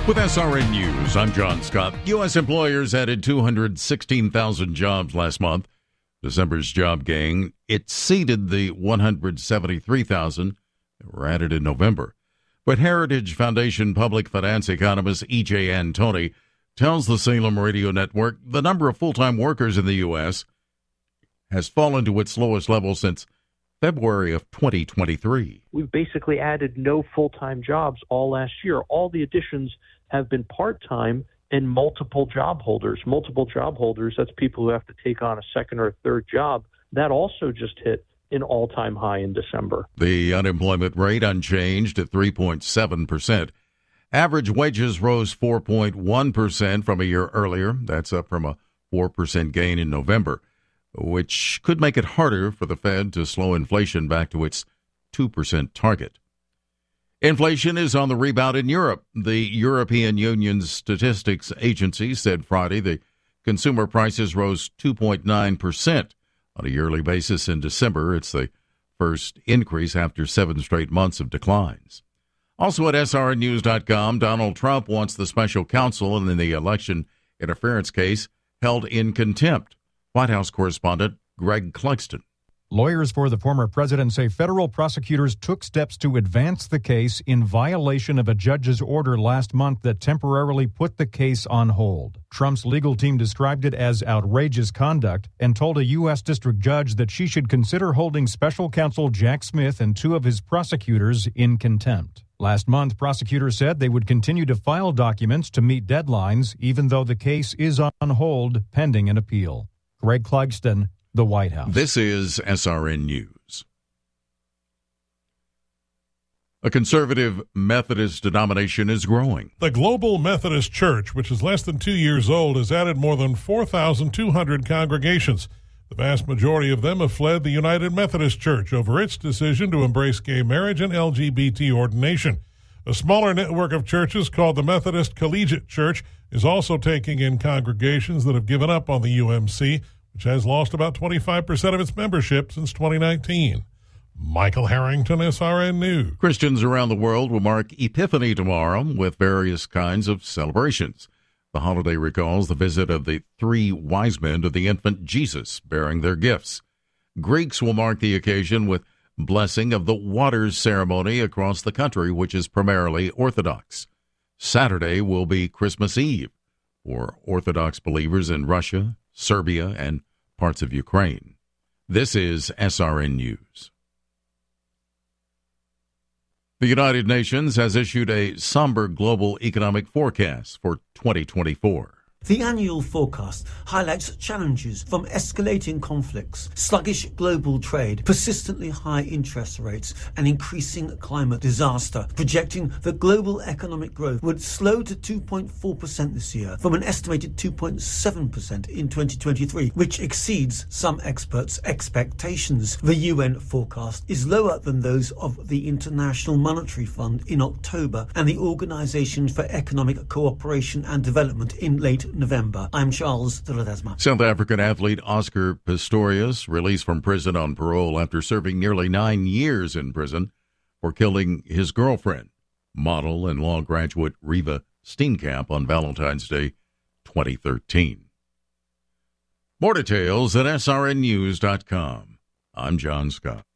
With SRN News, I'm John Scott. U.S. employers added 216,000 jobs last month. December's job gain exceeded the 173,000 that were added in November. But Heritage Foundation public finance economist E.J. Antoni tells the Salem Radio Network the number of full-time workers in the U.S. has fallen to its lowest level since February of 2023. We've basically added no full-time jobs all last year. All the additions have been part-time and multiple job holders. Multiple job holders, that's people who have to take on a second or a third job. That also just hit an all-time high in December. The unemployment rate unchanged at 3.7%. Average wages rose 4.1% from a year earlier. That's up from a 4% gain in November, which could make it harder for the Fed to slow inflation back to its 2% target. Inflation is on the rebound in Europe. The European Union's statistics agency said Friday the consumer prices rose 2.9% on a yearly basis in December. It's the first increase after 7 straight months of declines. Also at srnnews.com, Donald Trump wants the special counsel in the election interference case held in contempt. White House correspondent Greg Clugston. Lawyers for the former president say federal prosecutors took steps to advance the case in violation of a judge's order last month that temporarily put the case on hold. Trump's legal team described it as outrageous conduct and told a U.S. district judge that she should consider holding special counsel Jack Smith and 2 of his prosecutors in contempt. Last month, prosecutors said they would continue to file documents to meet deadlines, even though the case is on hold pending an appeal. Greg Clugston, the White House. This is SRN News. A conservative Methodist denomination is growing. The Global Methodist Church, which is less than 2 years old, has added more than 4,200 congregations. The vast majority of them have fled the United Methodist Church over its decision to embrace gay marriage and LGBT ordination. A smaller network of churches called the Methodist Collegiate Church is also taking in congregations that have given up on the UMC, which has lost about 25% of its membership since 2019. Michael Harrington, SRN News. Christians around the world will mark Epiphany tomorrow with various kinds of celebrations. The holiday recalls the visit of the 3 wise men to the infant Jesus bearing their gifts. Greeks will mark the occasion with blessing of the waters ceremony across the country, which is primarily Orthodox. Saturday will be Christmas Eve for Orthodox believers in Russia, Serbia, and parts of Ukraine. This is SRN News. The United Nations has issued a somber global economic forecast for 2024. The annual forecast highlights challenges from escalating conflicts, sluggish global trade, persistently high interest rates, and increasing climate disaster, projecting that global economic growth would slow to 2.4% this year from an estimated 2.7% in 2023, which exceeds some experts' expectations. The UN forecast is lower than those of the International Monetary Fund in October and the Organization for Economic Cooperation and Development in late November. I'm Charles de Ledesma. South African athlete Oscar Pistorius released from prison on parole after serving nearly 9 years in prison for killing his girlfriend, model and law graduate Reeva Steenkamp, on Valentine's Day 2013. More details at srnnews.com. I'm John Scott.